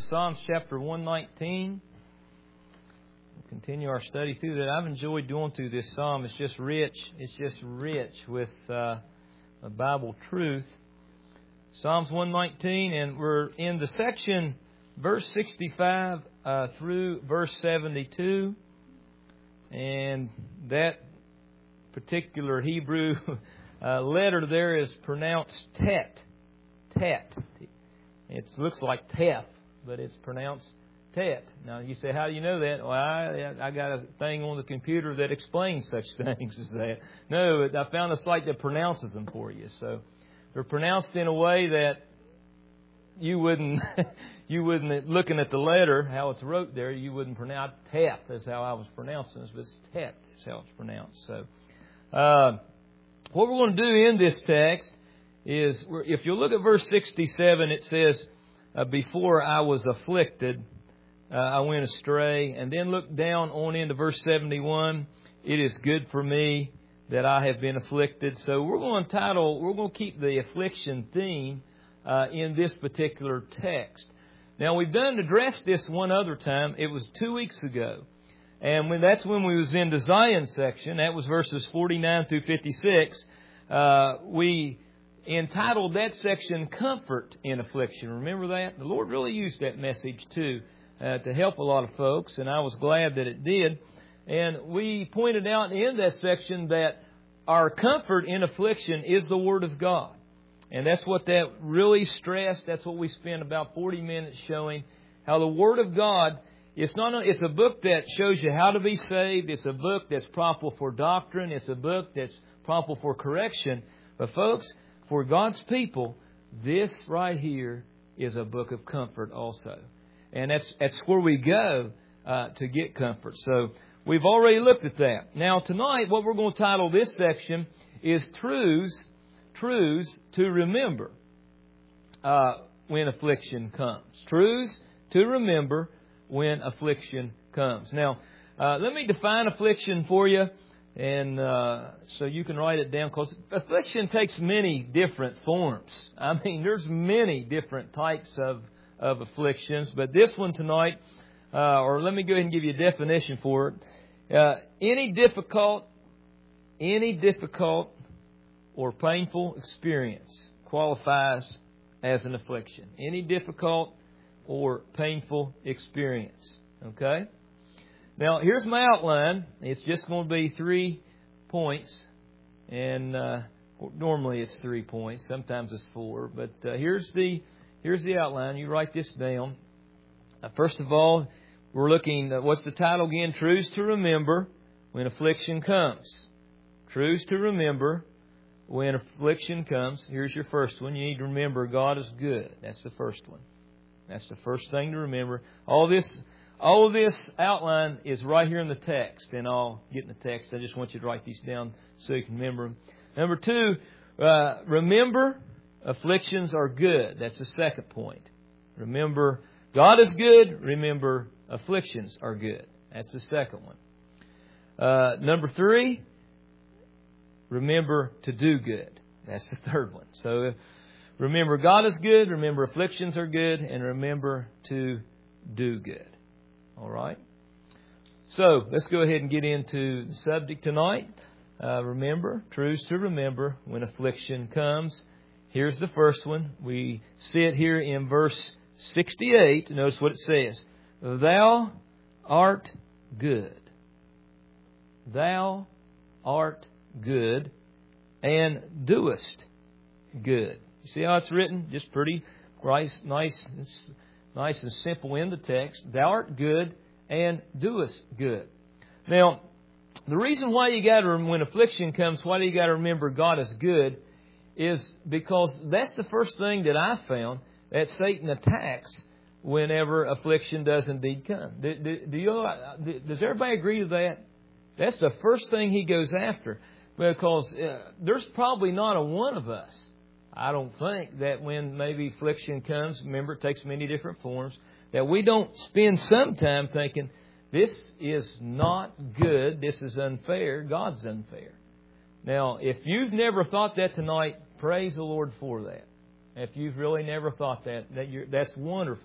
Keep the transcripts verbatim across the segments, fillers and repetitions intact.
Psalms chapter one nineteen. We'll continue our study through that. I've enjoyed going through this psalm. It's just rich. It's just rich with uh, Bible truth. Psalms one nineteen, and we're in the section verse sixty-five uh, through verse seventy-two. And that particular Hebrew uh, letter there is pronounced tet. Tet. It looks like tef, but it's pronounced tet. Now you say, how do you know that? Well, I, I got a thing on the computer that explains such things as that. No, I found a site that pronounces them for you. So they're pronounced in a way that you wouldn't, you wouldn't, looking at the letter, how it's wrote there, you wouldn't pronounce tef. That's how I was pronouncing this, but it's tet is how it's pronounced. So uh, what we're going to do in this text is, if you look at verse sixty-seven, it says, uh, before I was afflicted, uh, I went astray. And then look down on into verse seventy-one, it is good for me that I have been afflicted. So we're going to title, we're going to keep the affliction theme uh, in this particular text. Now, we've done addressed this one other time. It was two weeks ago. And when that's when we was in the Zion section, that was verses forty-nine through fifty-six, uh, we entitled that section, Comfort in Affliction. Remember that? The Lord really used that message too uh, to help a lot of folks, and I was glad that it did. And we pointed out in that section that our comfort in affliction is the Word of God. And that's what that really stressed. That's what we spent about forty minutes showing, how the Word of God, it's not. It's a book that shows you how to be saved. It's a book that's profitable for doctrine. It's a book that's profitable for correction. But folks, for God's people, this right here is a book of comfort also. And that's that's where we go uh, to get comfort. So we've already looked at that. Now tonight, what we're going to title this section is Truths, Truths to Remember uh, when affliction comes. Truths to remember when affliction comes. Now, uh, let me define affliction for you. And uh, so you can write it down, because affliction takes many different forms. I mean, there's many different types of, of afflictions. But this one tonight, uh, or let me go ahead and give you a definition for it. Uh, any difficult, any difficult or painful experience qualifies as an affliction. Any difficult or painful experience. Okay? Now, here's my outline. It's just going to be three points. And uh, normally it's three points. Sometimes it's four. But uh, here's the here's the outline. You write this down. Uh, first of all, we're looking at, what's the title again? Truths to Remember when Affliction Comes. Truths to Remember when affliction comes. Here's your first one. You need to remember God is good. That's the first one. That's the first thing to remember. All this... All of this outline is right here in the text, and I'll get in the text. I just want you to write these down so you can remember them. Number two, uh, remember afflictions are good. That's the second point. Remember God is good. Remember afflictions are good. That's the second one. Uh, number three, remember to do good. That's the third one. So uh, remember God is good. Remember afflictions are good. And remember to do good. All right. So let's go ahead and get into the subject tonight. Uh, remember, truths to remember when affliction comes. Here's the first one. We see it here in verse sixty-eight. Notice what it says. Thou art good. Thou art good and doest good. You see how it's written? Just pretty nice, nice. It's, Nice and simple in the text. Thou art good and doest good. Now, the reason why you got to, when affliction comes, why do you got to remember God is good, is because that's the first thing that I found that Satan attacks whenever affliction does indeed come. Do, do, do you, does everybody agree to that? That's the first thing he goes after, because uh, there's probably not a one of us, I don't think, that when maybe affliction comes, remember it takes many different forms, that we don't spend some time thinking, this is not good, this is unfair, God's unfair. Now, if you've never thought that tonight, praise the Lord for that. If you've really never thought that, that you're, that's wonderful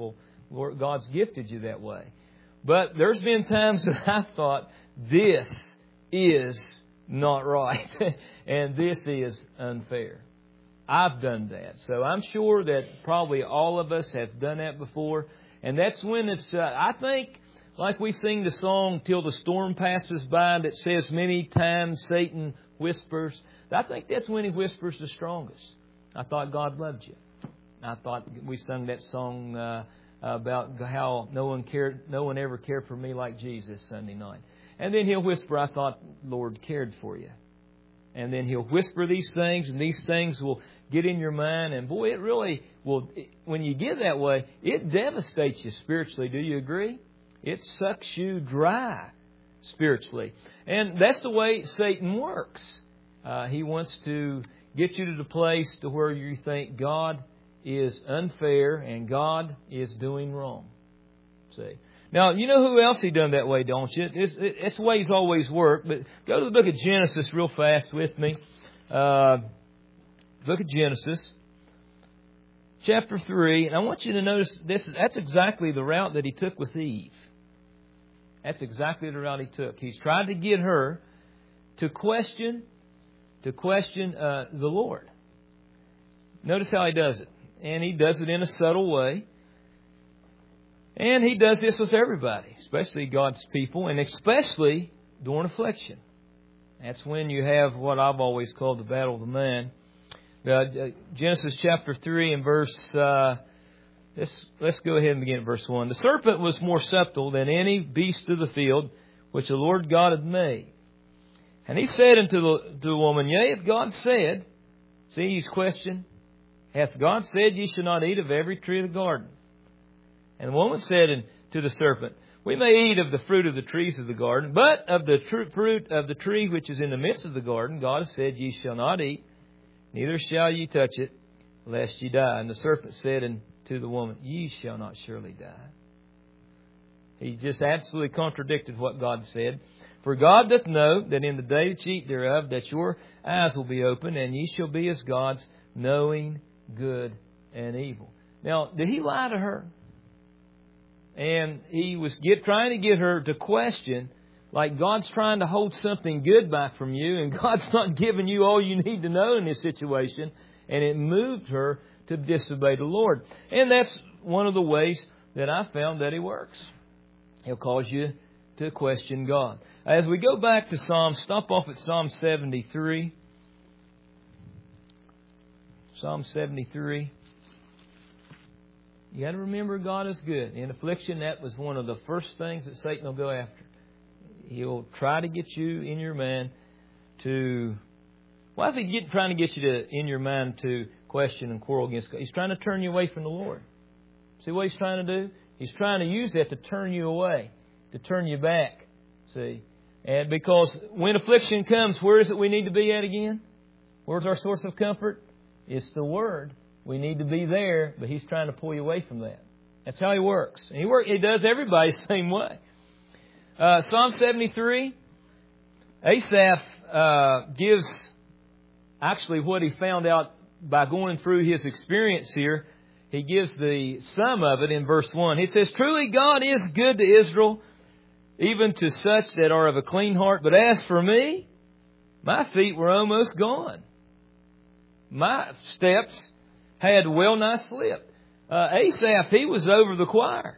Lord, God's gifted you that way. But there's been times that I thought, this is not right. And this is unfair. I've done that. So I'm sure that probably all of us have done that before. And that's when it's, uh, I think, like we sing the song, Till the Storm Passes By, that says many times Satan whispers. I think that's when he whispers the strongest. I thought God loved you. I thought we sung that song uh, about how no one cared, no one ever cared for me like Jesus Sunday night. And then he'll whisper, I thought Lord cared for you. And then he'll whisper these things, and these things will get in your mind. And boy, it really will, when you get that way, it devastates you spiritually. Do you agree? It sucks you dry spiritually. And that's the way Satan works. Uh, he wants to get you to the place to where you think God is unfair and God is doing wrong. See? Now, you know who else he done that way, don't you? It's, it's the way he's always worked. But go to the book of Genesis real fast with me. Uh, book of Genesis, chapter three. And I want you to notice this. That's exactly the route that he took with Eve. That's exactly the route he took. He's tried to get her to question, to question uh, the Lord. Notice how he does it. And he does it in a subtle way. And he does this with everybody, especially God's people, and especially during affliction. That's when you have what I've always called the battle of the man. Uh, Genesis chapter three and verse, uh, let's, let's go ahead and begin at verse one. The serpent was more subtle than any beast of the field which the Lord God had made. And he said unto the, to the woman, Yea, hath God said, see his question, hath God said, Ye shall not eat of every tree of the garden? And the woman said to the serpent, We may eat of the fruit of the trees of the garden, but of the tr- fruit of the tree which is in the midst of the garden, God has said, Ye shall not eat, neither shall ye touch it, lest ye die. And the serpent said unto the woman, Ye shall not surely die. He just absolutely contradicted what God said. For God doth know that in the day that ye eat thereof, that your eyes will be opened, and ye shall be as gods, knowing good and evil. Now, did he lie to her? And he was get, trying to get her to question, like God's trying to hold something good back from you, and God's not giving you all you need to know in this situation. And it moved her to disobey the Lord. And that's one of the ways that I found that He works. He'll cause you to question God. As we go back to Psalm, stop off at Psalm seventy-three. Psalm seventy-three. You got to remember God is good. In affliction, that was one of the first things that Satan will go after. He'll try to get you in your mind to... Why is he get, trying to get you to in your mind to question and quarrel against God? He's trying to turn you away from the Lord. See what he's trying to do? He's trying to use that to turn you away, to turn you back. See? And because when affliction comes, where is it we need to be at again? Where's our source of comfort? It's the Word. We need to be there, but he's trying to pull you away from that. That's how he works. And he work, he does everybody the same way. Uh, Psalm seventy-three, Asaph uh, gives actually what he found out by going through his experience here. He gives the sum of it in verse one. He says, Truly God is good to Israel, even to such that are of a clean heart. But as for me, my feet were almost gone. My steps had well nigh slipped. Uh, Asaph, he was over the choir.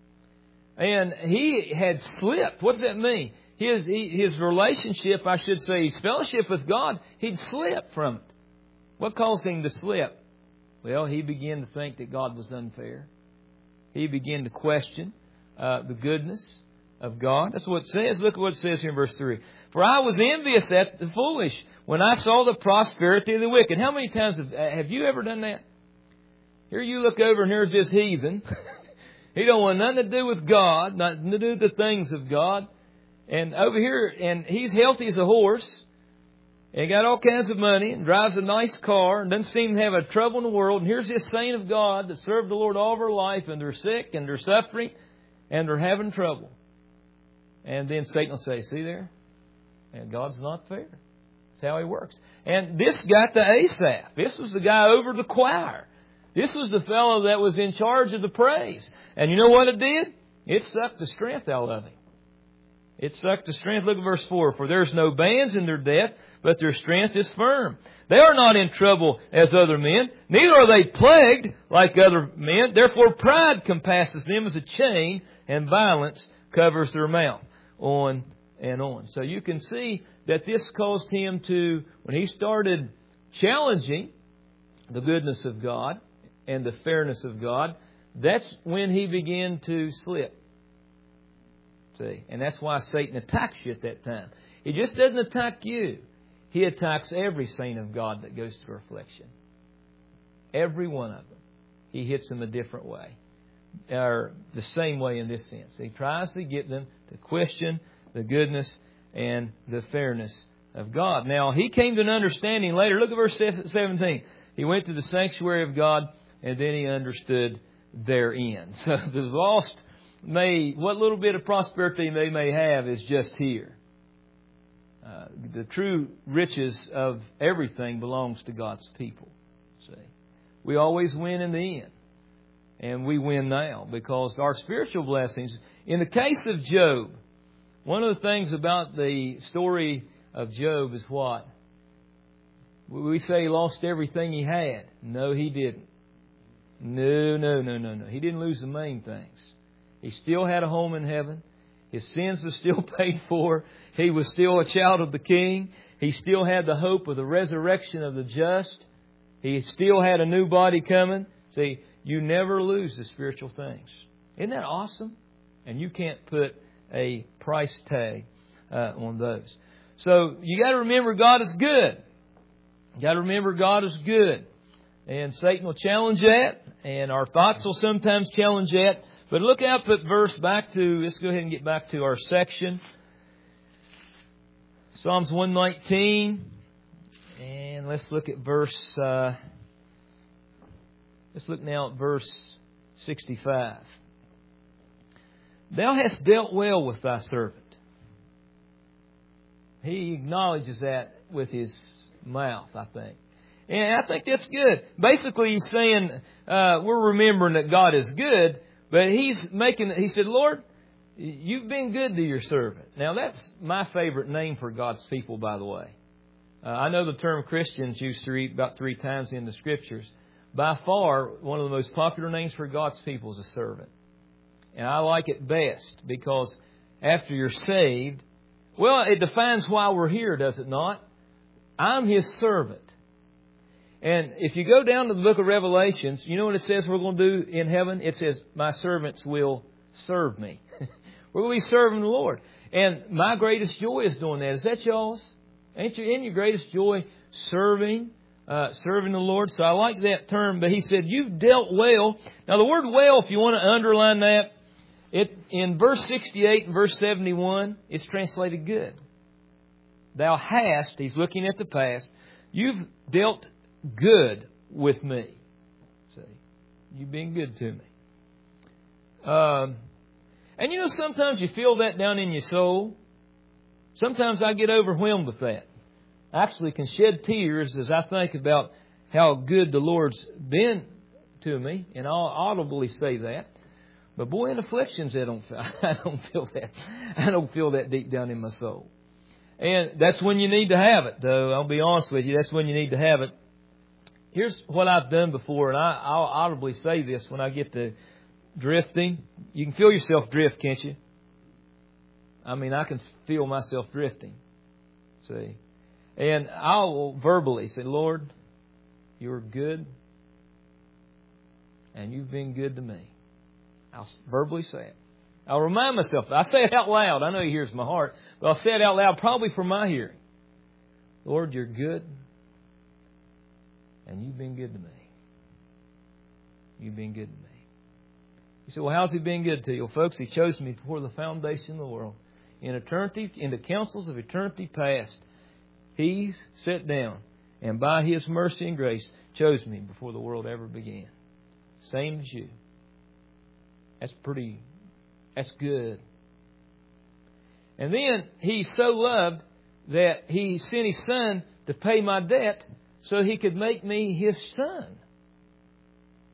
And he had slipped. What does that mean? His, he, his relationship, I should say, his fellowship with God, he'd slipped from it. What caused him to slip? Well, he began to think that God was unfair. He began to question uh, the goodness of God. That's what it says. Look at what it says here in verse three. For I was envious at the foolish when I saw the prosperity of the wicked. How many times have, have you ever done that? Here you look over and here's this heathen. He don't want nothing to do with God, nothing to do with the things of God. And over here, and he's healthy as a horse. And got all kinds of money and drives a nice car and doesn't seem to have a trouble in the world. And here's this saint of God that served the Lord all of her life, and they're sick and they're suffering and they're having trouble. And then Satan will say, see there? And God's not fair. That's how he works. And this got to Asaph. This was the guy over the choir. This was the fellow that was in charge of the praise. And you know what it did? It sucked the strength out of him. It sucked the strength. Look at verse four. For there's no bands in their death, but their strength is firm. They are not in trouble as other men, neither are they plagued like other men. Therefore pride compasses them as a chain, and violence covers their mouth. On and on. So you can see that this caused him to, when he started challenging the goodness of God and the fairness of God, that's when he began to slip. See? And that's why Satan attacks you at that time. He just doesn't attack you. He attacks every saint of God that goes through affliction. Every one of them. He hits them a different way. Or the same way in this sense. He tries to get them to question the goodness and the fairness of God. Now, he came to an understanding later. Look at verse seventeen. He went to the sanctuary of God, and then he understood their end. So the lost may, what little bit of prosperity they may have is just here. Uh, the true riches of everything belongs to God's people. See, we always win in the end. And we win now because our spiritual blessings. In the case of Job, one of the things about the story of Job is what? We say he lost everything he had. No, he didn't. No, no, no, no, no. He didn't lose the main things. He still had a home in heaven. His sins were still paid for. He was still a child of the King. He still had the hope of the resurrection of the just. He still had a new body coming. See, you never lose the spiritual things. Isn't that awesome? And you can't put a price tag uh, on those. So you got to remember God is good. You got to remember God is good. And Satan will challenge that. And our thoughts will sometimes challenge that. But look up at verse back to, let's go ahead and get back to our section. Psalms one nineteen. And let's look at verse... Uh, Let's look now at verse sixty-five. Thou hast dealt well with thy servant. He acknowledges that with his mouth, I think. And I think that's good. Basically, he's saying, uh, we're remembering that God is good, but he's making, he said, Lord, you've been good to your servant. Now, that's my favorite name for God's people, by the way. Uh, I know the term Christians used to read about three times in the Scriptures. By far, one of the most popular names for God's people is a servant. And I like it best because after you're saved, well, it defines why we're here, does it not? I'm His servant. And if you go down to the book of Revelations, you know what it says we're going to do in heaven? It says, my servants will serve me. We're going to be serving the Lord. And my greatest joy is doing that. Is that y'all's? Ain't you in your greatest joy serving? Uh, serving the Lord. So I like that term. But he said, you've dealt well. Now the word well, if you want to underline that, it in verse sixty-eight and verse seventy-one, it's translated good. Thou hast, he's looking at the past, you've dealt good with me. See, you've been good to me. Um, and you know, sometimes you feel that down in your soul. Sometimes I get overwhelmed with that. I actually can shed tears as I think about how good the Lord's been to me, and I'll audibly say that. But boy, in afflictions, I don't, I don't feel that. I don't feel that deep down in my soul. And that's when you need to have it, though. I'll be honest with you. That's when you need to have it. Here's what I've done before, and I, I'll audibly say this when I get to drifting. You can feel yourself drift, can't you? I mean, I can feel myself drifting. See? And I'll verbally say, Lord, you're good, and you've been good to me. I'll verbally say it. I'll remind myself. I say it out loud. I know He hears my heart, but I'll say it out loud probably for my hearing. Lord, you're good, and you've been good to me. You've been good to me. You say, well, how's He been good to you? Well, folks, He chose me before the foundation of the world. In eternity, in the councils of eternity past, He sat down and by His mercy and grace chose me before the world ever began. Same as you. That's pretty, that's good. And then He so loved that He sent His Son to pay my debt so He could make me His son.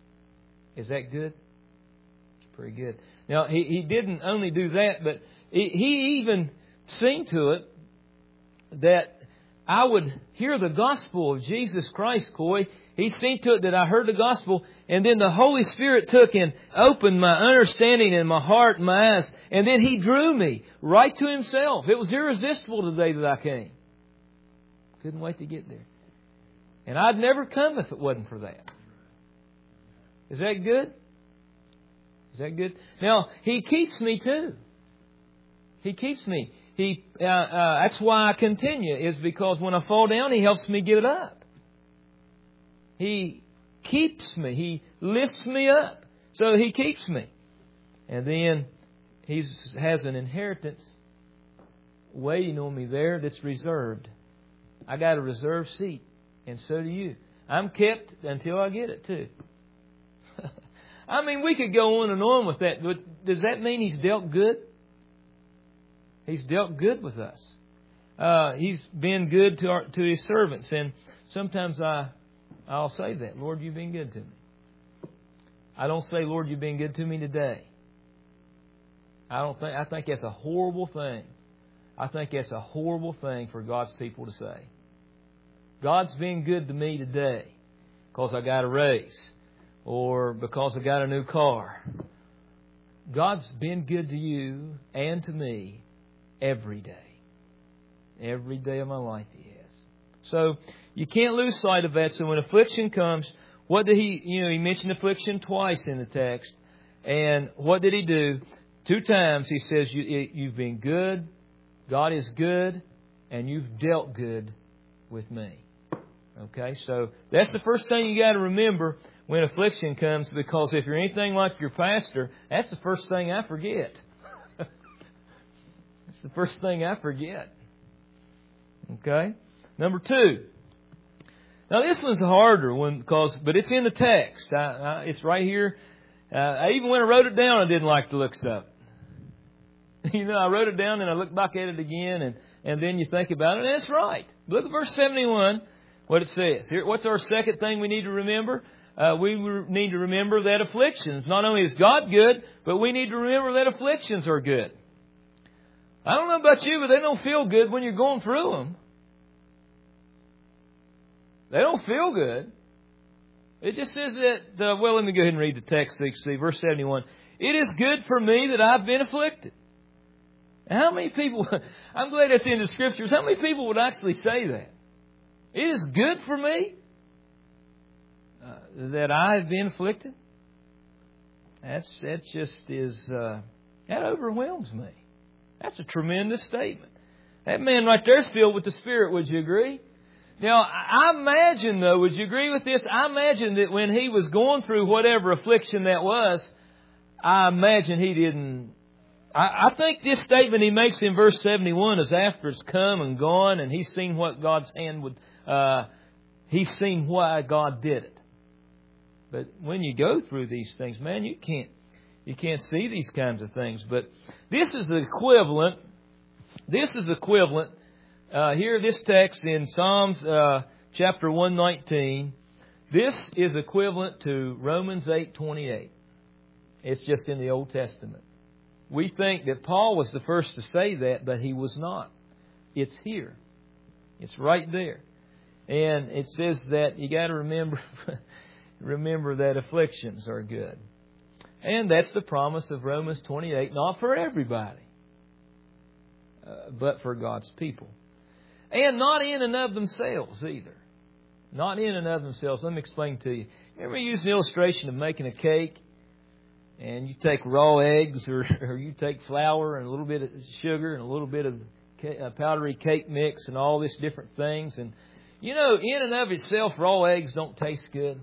Is that good? It's pretty good. Now, he, he didn't only do that, but he, he even seen to it that I would hear the gospel of Jesus Christ, Coy. He seen to it that I heard the gospel, and then the Holy Spirit took and opened my understanding and my heart and my eyes, and then He drew me right to Himself. It was irresistible the day that I came. Couldn't wait to get there. And I'd never come if it wasn't for that. Is that good? Is that good? Now, He keeps me too. He keeps me. He, uh, uh, that's why I continue, is because when I fall down, He helps me get up. He keeps me. He lifts me up. So He keeps me. And then He has an inheritance waiting on me there that's reserved. I got a reserved seat. And so do you. I'm kept until I get it too. I mean, we could go on and on with that. But does that mean He's dealt good? He's dealt good with us. Uh, he's been good to our, to His servants. And sometimes I, I'll say that. Lord, You've been good to me. I don't say, Lord, You've been good to me today. I don't think, I think that's a horrible thing. I think that's a horrible thing for God's people to say. God's been good to me today because I got a raise or because I got a new car. God's been good to you and to me every day. Every day of my life He has. So you can't lose sight of that. So when affliction comes, what did He, you know, He mentioned affliction twice in the text. And what did He do? Two times He says, you, you've been good, God is good, and you've dealt good with me. Okay, so that's the first thing you got to remember when affliction comes, because if you're anything like your pastor, that's the first thing I forget. That's the first thing I forget. Okay, number two. Now this one's a harder one because, but it's in the text. I, I, it's right here. Uh, I even when I wrote it down, I didn't like to look up. You know, I wrote it down and I looked back at it again, and and then you think about it, and it's right. Look at verse seventy-one. What it says. Here, what's our second thing we need to remember? Uh, we re- need to remember that afflictions, not only is God good, but we need to remember that afflictions are good. I don't know about you, but they don't feel good when you're going through them. They don't feel good. It just says that, uh, well, let me go ahead and read the text so you can see. Verse seventy-one. It is good for me that I've been afflicted. How many people, I'm glad that's in the Scriptures, how many people would actually say that? It is good for me uh, that I have been afflicted. That's that just is uh, that overwhelms me. That's a tremendous statement. That man right there is filled with the Spirit. Would you agree? Now, I imagine though, would you agree with this? I imagine that when he was going through whatever affliction that was, I imagine he didn't. I, I think this statement he makes in verse seventy-one is after it's come and gone, and he's seen what God's hand would. Uh, he's seen why God did it. But when you go through these things, man, you can't you can't see these kinds of things. But this is the equivalent. This is equivalent. Uh, here, this text in Psalms uh, chapter one nineteen. This is equivalent to Romans eight twenty-eight. It's just in the Old Testament. We think that Paul was the first to say that, but he was not. It's here. It's right there. And it says that you got to remember remember that afflictions are good. And that's the promise of Romans twenty-eight, not for everybody, uh, but for God's people. And not in and of themselves either. Not in and of themselves. Let me explain to you. You ever use an illustration of making a cake? And you take raw eggs or, or you take flour and a little bit of sugar and a little bit of uh, powdery cake mix and all these different things. And, you know, in and of itself, raw eggs don't taste good.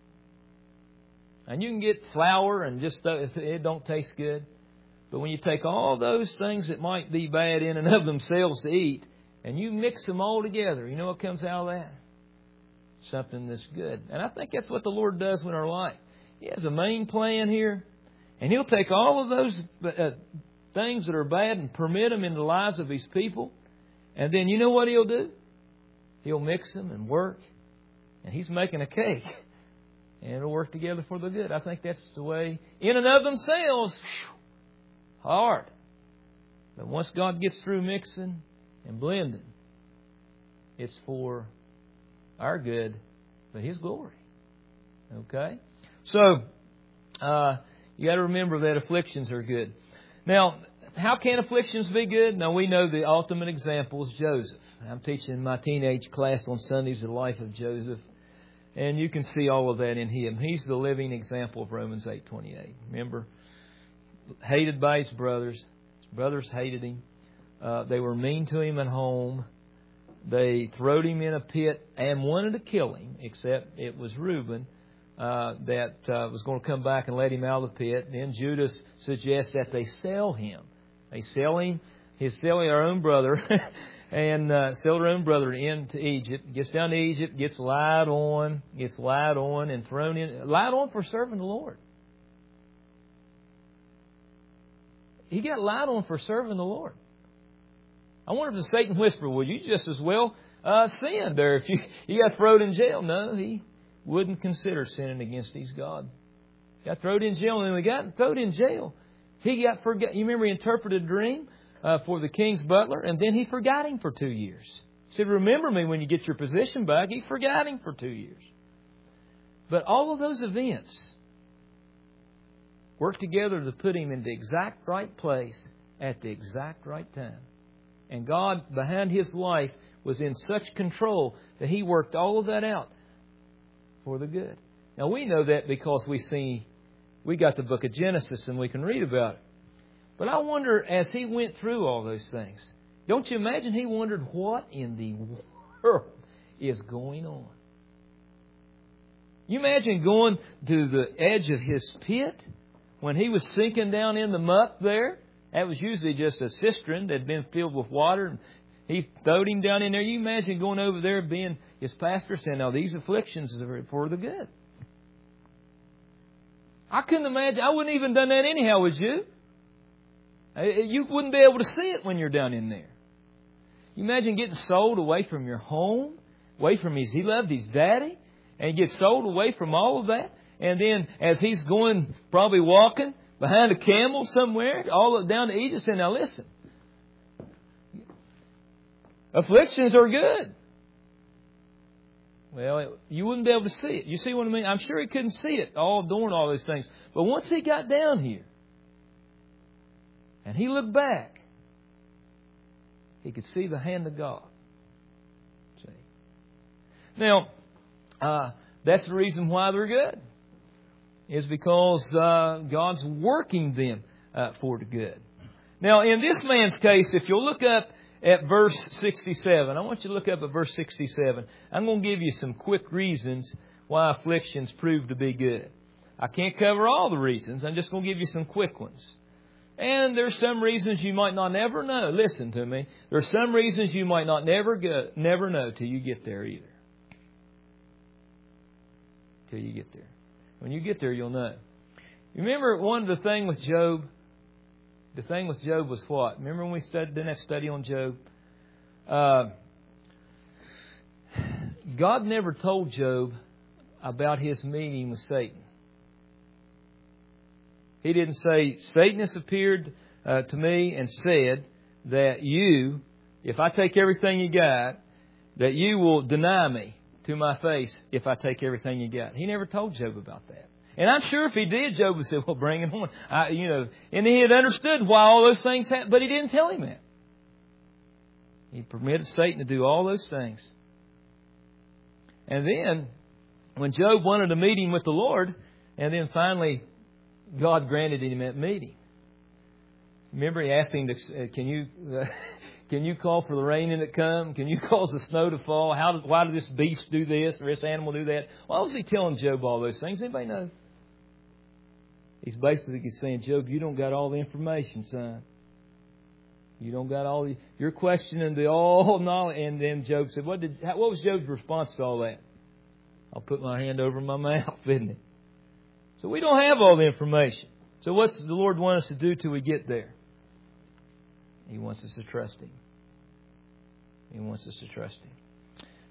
And you can get flour and just it don't taste good. But when you take all those things that might be bad in and of themselves to eat, and you mix them all together, you know what comes out of that? Something that's good. And I think that's what the Lord does in our life. He has a main plan here. And He'll take all of those uh, things that are bad and permit them in the lives of His people. And then you know what He'll do? He'll mix them and work. And He's making a cake. and it'll work together for the good. I think that's the way, in and of themselves, whew, hard. But once God gets through mixing and blending, it's for our good, but His glory. Okay? So, uh, you got to remember that afflictions are good. Now, how can afflictions be good? Now, we know the ultimate example is Joseph. I'm teaching my teenage class on Sundays the life of Joseph. And you can see all of that in him. He's the living example of Romans eight twenty-eight. Remember, hated by his brothers. His brothers hated him. Uh, they were mean to him at home. They throwed him in a pit and wanted to kill him, except it was Reuben uh, that uh, was going to come back and let him out of the pit. Then Judas suggests that they sell him. They sell him. He's selling our own brother. And uh, sell their own brother into Egypt. Gets down to Egypt, gets lied on, gets lied on and thrown in. Lied on for serving the Lord. He got lied on for serving the Lord. I wonder if the Satan whispered, well, you just as well uh, sin there if you, you got thrown in jail. No, he wouldn't consider sinning against his God. Got thrown in jail, and when he got thrown in jail, he got forgot. You remember he interpreted a dream? Uh, for the king's butler, and then he forgot him for two years. He said, remember me when you get your position back. He forgot him for two years. But all of those events worked together to put him in the exact right place at the exact right time. And God, behind his life, was in such control that He worked all of that out for the good. Now, we know that because we see, we got the book of Genesis and we can read about it. But I wonder, as he went through all those things, don't you imagine he wondered what in the world is going on? You imagine going to the edge of his pit when he was sinking down in the muck there? That was usually just a cistern that had been filled with water. And he throwed him down in there. You imagine going over there being his pastor saying, now these afflictions are for the good. I couldn't imagine. I wouldn't even done that anyhow, would you? You wouldn't be able to see it when you're down in there. You imagine getting sold away from your home, away from his, he loved his daddy, and he gets sold away from all of that. And then as he's going, probably walking behind a camel somewhere, all down to Egypt, saying, now listen, afflictions are good. Well, you wouldn't be able to see it. You see what I mean? I'm sure he couldn't see it all doing all those things. But once he got down here, and he looked back, he could see the hand of God. See? Now, uh, that's the reason why they're good. Is because uh, God's working them uh, for the good. Now, in this man's case, if you'll look up at verse sixty-seven, I want you to look up at verse sixty-seven. I'm going to give you some quick reasons why afflictions prove to be good. I can't cover all the reasons. I'm just going to give you some quick ones. And there's some reasons you might not never know. Listen to me. There's some reasons you might not never go, never know till you get there either. Till you get there. When you get there, you'll know. You remember one of the thing with Job? The thing with Job was what? Remember when we studied, did that study on Job? Uh, God never told Job about his meeting with Satan. He didn't say, Satan has appeared uh, to me and said that you, if I take everything you got, that you will deny me to my face if I take everything you got. He never told Job about that. And I'm sure if he did, Job would say, well, bring him on. I, you know, and he had understood why all those things happened, but he didn't tell him that. He permitted Satan to do all those things. And then, when Job wanted a meeting with the Lord, and then finally God granted him that meeting. Remember, he asked him, to, uh, "Can you uh, can you call for the rain and it come? Can you cause the snow to fall? How did, why did this beast do this or this animal do that?" Why was he telling Job all those things? Anybody know? He's basically saying, Job, you don't got all the information, son. You don't got all the. You're questioning the all knowledge. And then Job said, "What did? What was Job's response to all that?" I'll put my hand over my mouth, didn't it? So we don't have all the information. So what's the Lord want us to do till we get there? He wants us to trust Him. He wants us to trust Him.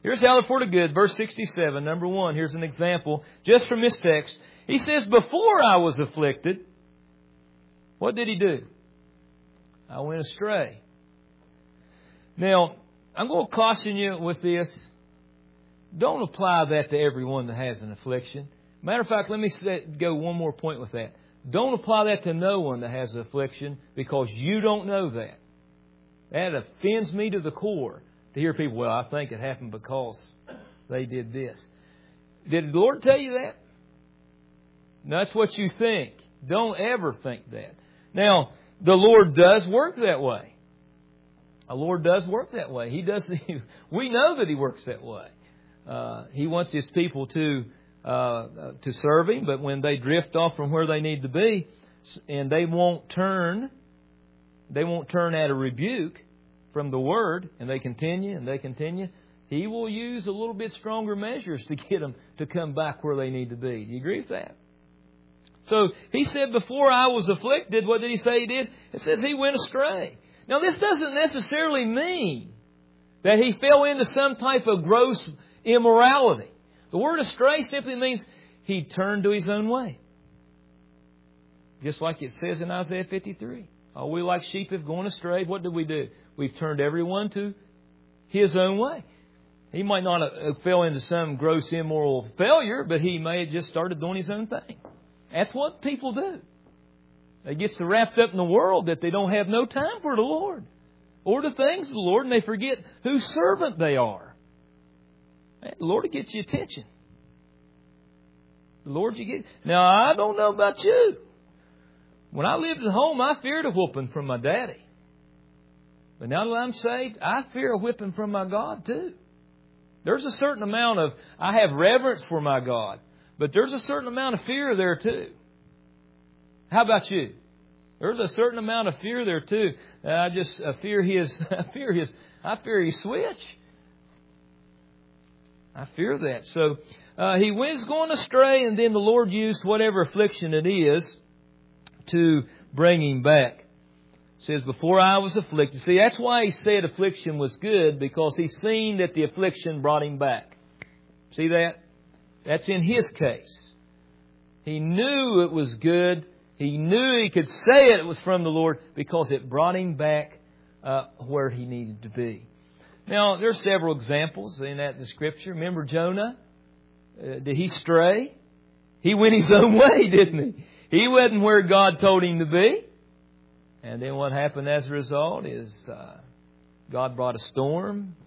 Here's how they're for the good. Verse sixty-seven, number one. Here's an example just from this text. He says, before I was afflicted, what did he do? I went astray. Now, I'm going to caution you with this. Don't apply that to everyone that has an affliction. Matter of fact, let me set, go one more point with that. Don't apply that to no one that has an affliction, because you don't know that. That offends me to the core to hear people, well, I think it happened because they did this. Did the Lord tell you that? No, that's what you think. Don't ever think that. Now, the Lord does work that way. The Lord does work that way. He does. We know that He works that way. Uh, he wants His people to uh, to serve Him, but when they drift off from where they need to be, and they won't turn, they won't turn at a rebuke from the Word, and they continue and they continue, He will use a little bit stronger measures to get them to come back where they need to be. Do you agree with that? So He said, before I was afflicted, what did He say He did? It says He went astray. Now, this doesn't necessarily mean that He fell into some type of gross immorality. The word astray simply means He turned to His own way. Just like it says in Isaiah fifty-three. All we like sheep have gone astray. What did we do? We've turned everyone to his own way. He might not have fell into some gross immoral failure, but he may have just started doing his own thing. That's what people do. They get so wrapped up in the world that they don't have no time for the Lord or the things of the Lord, and they forget whose servant they are. The Lord will get your attention. The Lord you get. Now, I don't know about you. When I lived at home, I feared a whooping from my daddy. But now that I'm saved, I fear a whipping from my God too. There's a certain amount of, I have reverence for my God, but there's a certain amount of fear there too. How about you? There's a certain amount of fear there too. I just I fear his, I fear his, I fear his switch. I fear that. So uh, he was going astray, and then the Lord used whatever affliction it is to bring him back. It says, before I was afflicted. See, that's why he said affliction was good, because he's seen that the affliction brought him back. See that? That's in his case. He knew it was good. He knew he could say it, it was from the Lord, because it brought him back uh, where he needed to be. Now, there's several examples in that in the Scripture. Remember Jonah? Uh, did he stray? He went his own way, didn't he? He wasn't where God told him to be. And then what happened as a result is uh, God brought a storm.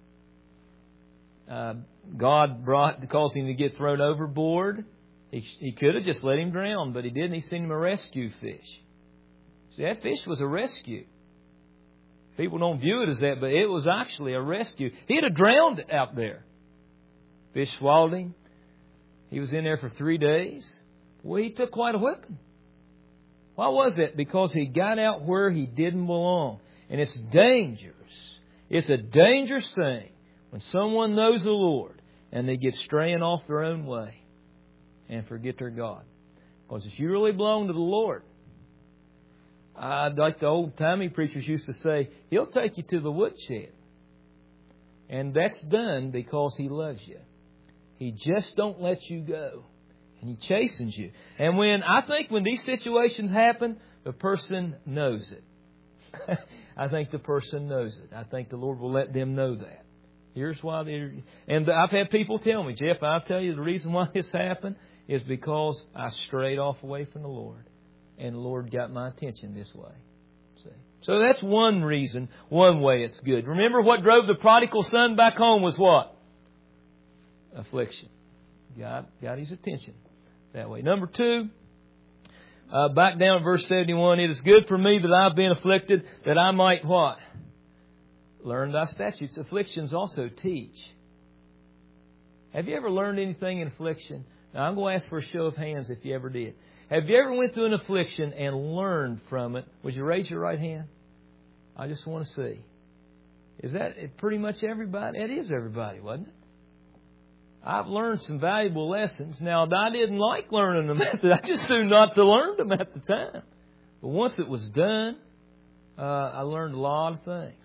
Uh, God brought caused him to get thrown overboard. He, he could have just let him drown, but he didn't. He sent him a rescue fish. See, that fish was a rescue. People don't view it as that, but it was actually a rescue. He'd have drowned out there. Fish swallowed him. He was in there for three days. Well, he took quite a whipping. Why was it? Because he got out where he didn't belong. And it's dangerous. It's a dangerous thing when someone knows the Lord and they get straying off their own way and forget their God. Because if you really belong to the Lord, I'd like the old-timey preachers used to say, He'll take you to the woodshed. And that's done because He loves you. He just don't let you go. And He chastens you. And when I think when these situations happen, the person knows it. I think the person knows it. I think the Lord will let them know that. Here's why they're... And I've had people tell me, Jeff, I'll tell you the reason why this happened is because I strayed off away from the Lord. And the Lord got my attention this way. See? So that's one reason, one way it's good. Remember what drove the prodigal son back home was what? Affliction. God got his attention that way. Number two, uh, back down at verse seventy-one, it is good for me that I've been afflicted, that I might what? Learn thy statutes. Afflictions also teach. Have you ever learned anything in affliction? Now, I'm going to ask for a show of hands if you ever did. Have you ever went through an affliction and learned from it? Would you raise your right hand? I just want to see. Is that pretty much everybody? It is everybody, wasn't it? I've learned some valuable lessons. Now, I didn't like learning them at the time. I just knew not to learn them at the time. But once it was done, uh, I learned a lot of things.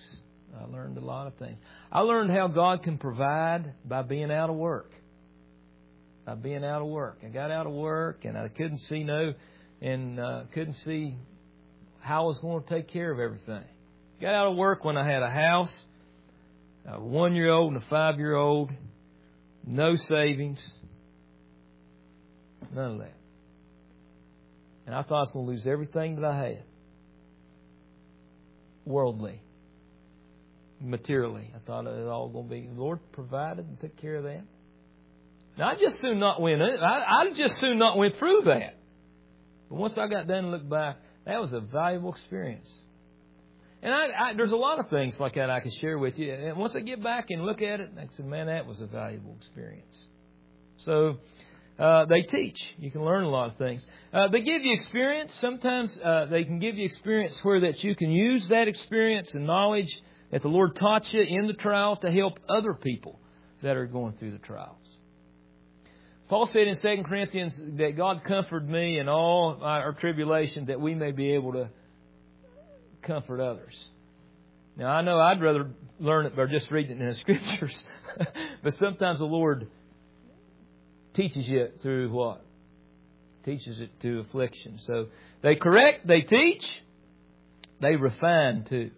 I learned a lot of things. I learned how God can provide by being out of work. By being out of work. I got out of work and I couldn't see no, and uh, couldn't see how I was going to take care of everything. Got out of work when I had a house, a one-year-old and a five-year-old, no savings, none of that. And I thought I was going to lose everything that I had. Worldly. Materially. I thought it was all going to be, the Lord provided and took care of that. Now, I just soon not went, I, I just soon not went through that. But once I got done and looked back, that was a valuable experience. And I, I, there's a lot of things like that I can share with you. And once I get back and look at it, I said, man, that was a valuable experience. So, uh, they teach. You can learn a lot of things. Uh, they give you experience. Sometimes uh, they can give you experience where that you can use that experience and knowledge that the Lord taught you in the trial to help other people that are going through the trials. Paul said in Second Corinthians that God comforted me in all our tribulation that we may be able to comfort others. Now, I know I'd rather learn it by just reading it in the Scriptures. But sometimes the Lord teaches you through what? Teaches it through affliction. So they correct, they teach, they refine too.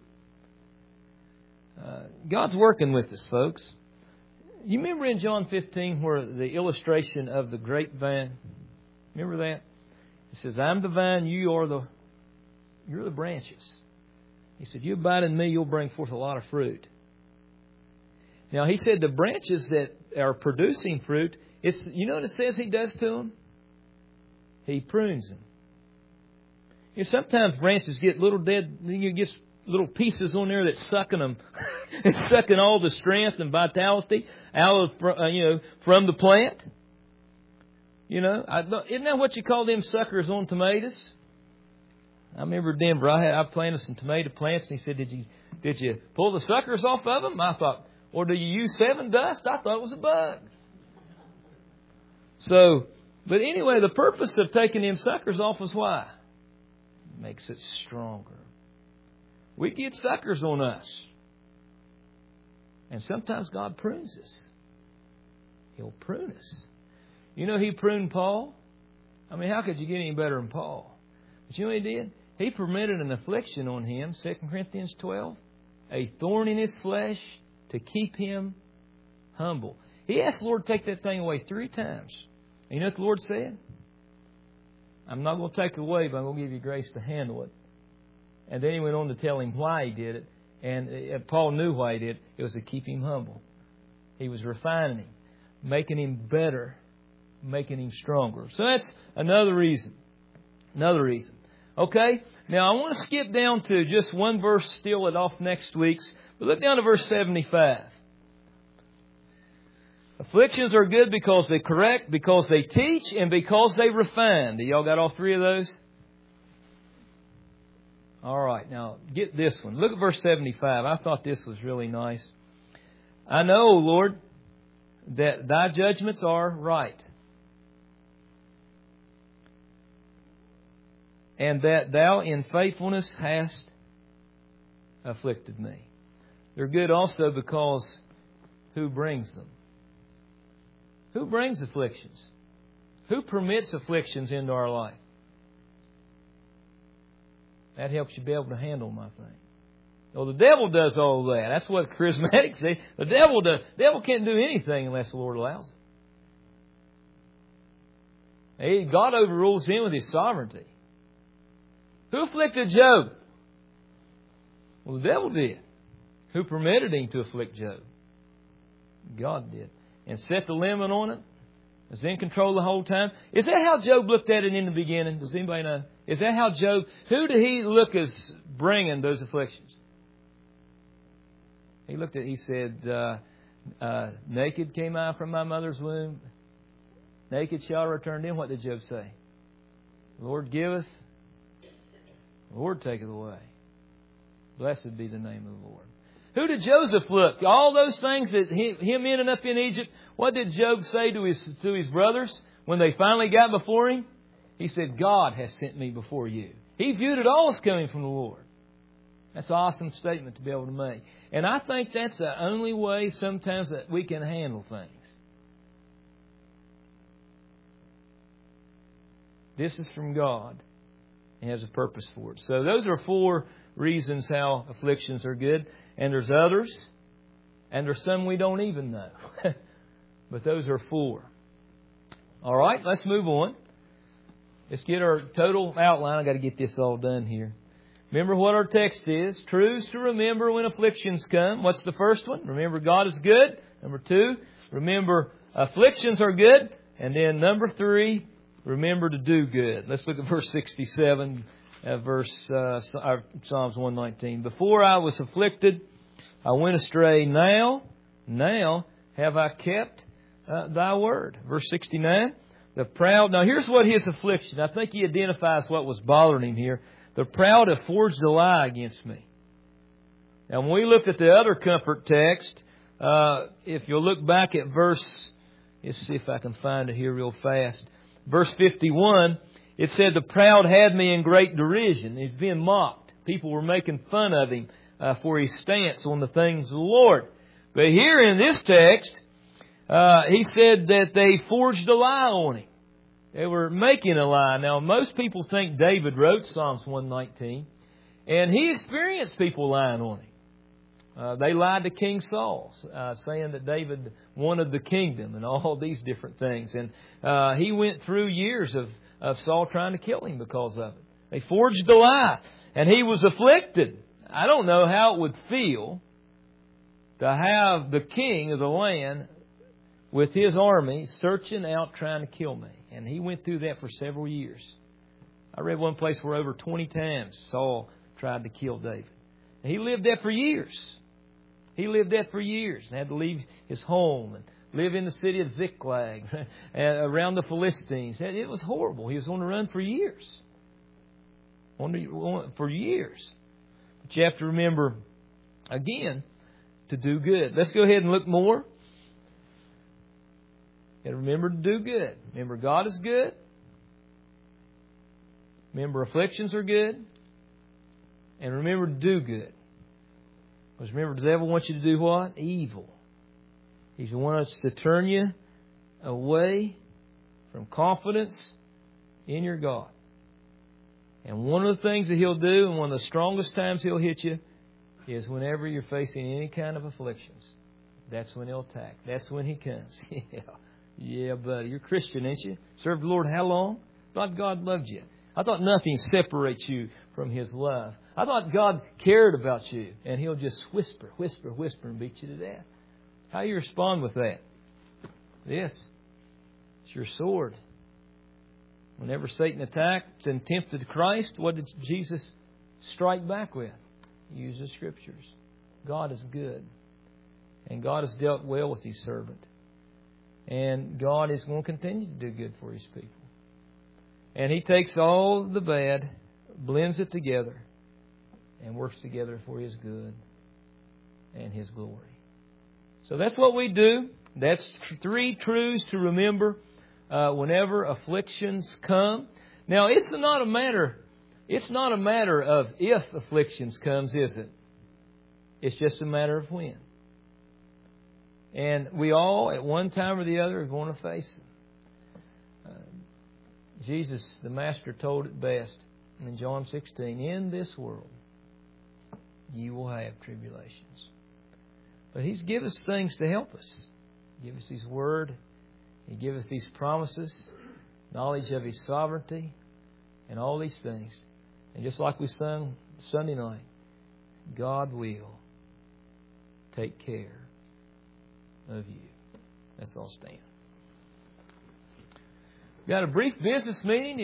Uh, God's working with us, folks. You remember in John fifteen where the illustration of the grapevine? Remember that? It says, I'm the vine, you are the, you're the branches. He said, you abide in me, you'll bring forth a lot of fruit. Now, he said the branches that are producing fruit, it's, you know what it says he does to them? He prunes them. You know, sometimes branches get little dead, you get little pieces on there that's sucking them. It's sucking all the strength and vitality out of, uh, you know, from the plant. You know, I, isn't that what you call them suckers on tomatoes? I remember Denver. I had I planted some tomato plants, and he said, "Did you did you pull the suckers off of them?" I thought, "Or do you use seven dust?" I thought it was a bug. So, but anyway, the purpose of taking them suckers off is why? It makes it stronger. We get suckers on us. And sometimes God prunes us. He'll prune us. You know, He pruned Paul. I mean, how could you get any better than Paul? But you know what He did? He permitted an affliction on him, Second Corinthians twelve. A thorn in his flesh to keep him humble. He asked the Lord to take that thing away three times. And you know what the Lord said? I'm not going to take it away, but I'm going to give you grace to handle it. And then He went on to tell him why He did it. And Paul knew why He did it. It was to keep him humble. He was refining him, making him better, making him stronger. So that's another reason. Another reason. Okay? Now I want to skip down to just one verse, steal it off next week's. But look down to verse seventy-five. Afflictions are good because they correct, because they teach, and because they refine. Do y'all got all three of those? All right, now get this one. Look at verse seventy-five. I thought this was really nice. I know, O Lord, that Thy judgments are right, and that Thou in faithfulness hast afflicted me. They're good also because who brings them? Who brings afflictions? Who permits afflictions into our life? That helps you be able to handle my thing. Well, the devil does all that. That's what charismatics say. The devil does. The devil can't do anything unless the Lord allows it. Hey, God overrules him with His sovereignty. Who afflicted Job? Well, the devil did. Who permitted him to afflict Job? God did. And set the limit on it. Was in control the whole time. Is that how Job looked at it in the beginning? Does anybody know? Is that how Job... Who did he look as bringing those afflictions? He looked at... He said, uh, uh, naked came I from my mother's womb. Naked shall I return. Then what did Job say? The Lord giveth. The Lord taketh away. Blessed be the name of the Lord. Who did Joseph look? All those things that he, him ending up in Egypt. What did Job say to his to his brothers when they finally got before him? He said, God has sent me before you. He viewed it all as coming from the Lord. That's an awesome statement to be able to make. And I think that's the only way sometimes that we can handle things. This is from God. He has a purpose for it. So those are four reasons how afflictions are good. And there's others. And there's some we don't even know. But those are four. All right, let's move on. Let's get our total outline. I've got to get this all done here. Remember what our text is. Truths to remember when afflictions come. What's the first one? Remember God is good. Number two, remember afflictions are good. And then number three, remember to do good. Let's look at verse sixty-seven, uh, verse uh, Psalms one nineteen. Before I was afflicted, I went astray. Now, now have I kept uh, thy word. Verse sixty-nine, the proud. Now here's what his affliction. I think he identifies what was bothering him here. The proud have forged a lie against me. Now when we looked at the other comfort text, uh, if you'll look back at verse, let's see if I can find it here real fast. Verse fifty-one, it said, the proud had me in great derision. He's being mocked. People were making fun of him uh, for his stance on the things of the Lord. But here in this text, uh, he said that they forged a lie on him. They were making a lie. Now, most people think David wrote Psalms one nineteen, and he experienced people lying on him. Uh, they lied to King Saul, uh, saying that David wanted the kingdom and all these different things. And uh, he went through years of, of Saul trying to kill him because of it. They forged a lie, and he was afflicted. I don't know how it would feel to have the king of the land with his army searching out trying to kill me. And he went through that for several years. I read one place where over twenty times Saul tried to kill David. And he lived that for years. He lived that for years and had to leave his home and live in the city of Ziklag around the Philistines. It was horrible. He was on the run for years. On the, for years. But you have to remember, again, to do good. Let's go ahead and look more. And remember to do good. Remember God is good. Remember afflictions are good. And remember to do good. Because remember, the devil wants you to do what? Evil. He wants to turn you away from confidence in your God. And one of the things that he'll do, and one of the strongest times he'll hit you, is whenever you're facing any kind of afflictions. That's when he'll attack. That's when he comes. Yeah. Yeah, buddy. You're a Christian, ain't you? Served the Lord how long? Thought God loved you. I thought nothing separates you from His love. I thought God cared about you. And He'll just whisper, whisper, whisper and beat you to death. How do you respond with that? This. It's your sword. Whenever Satan attacked and tempted Christ, what did Jesus strike back with? Use the Scriptures. God is good. And God has dealt well with His servant. And God is going to continue to do good for His people. And He takes all the bad, blends it together, and works together for His good and His glory. So that's what we do. That's three truths to remember uh, whenever afflictions come. Now, it's not a matter. It's not a matter of if afflictions comes, is it? It's just a matter of when. And we all, at one time or the other, are going to face it. Uh, Jesus, the Master, told it best in John sixteen, in this world, you will have tribulations. But He's given us things to help us. He gives us His Word. He gives us these promises, knowledge of His sovereignty, and all these things. And just like we sung Sunday night, God will take care of you. Let's all stand. Got a brief business meeting.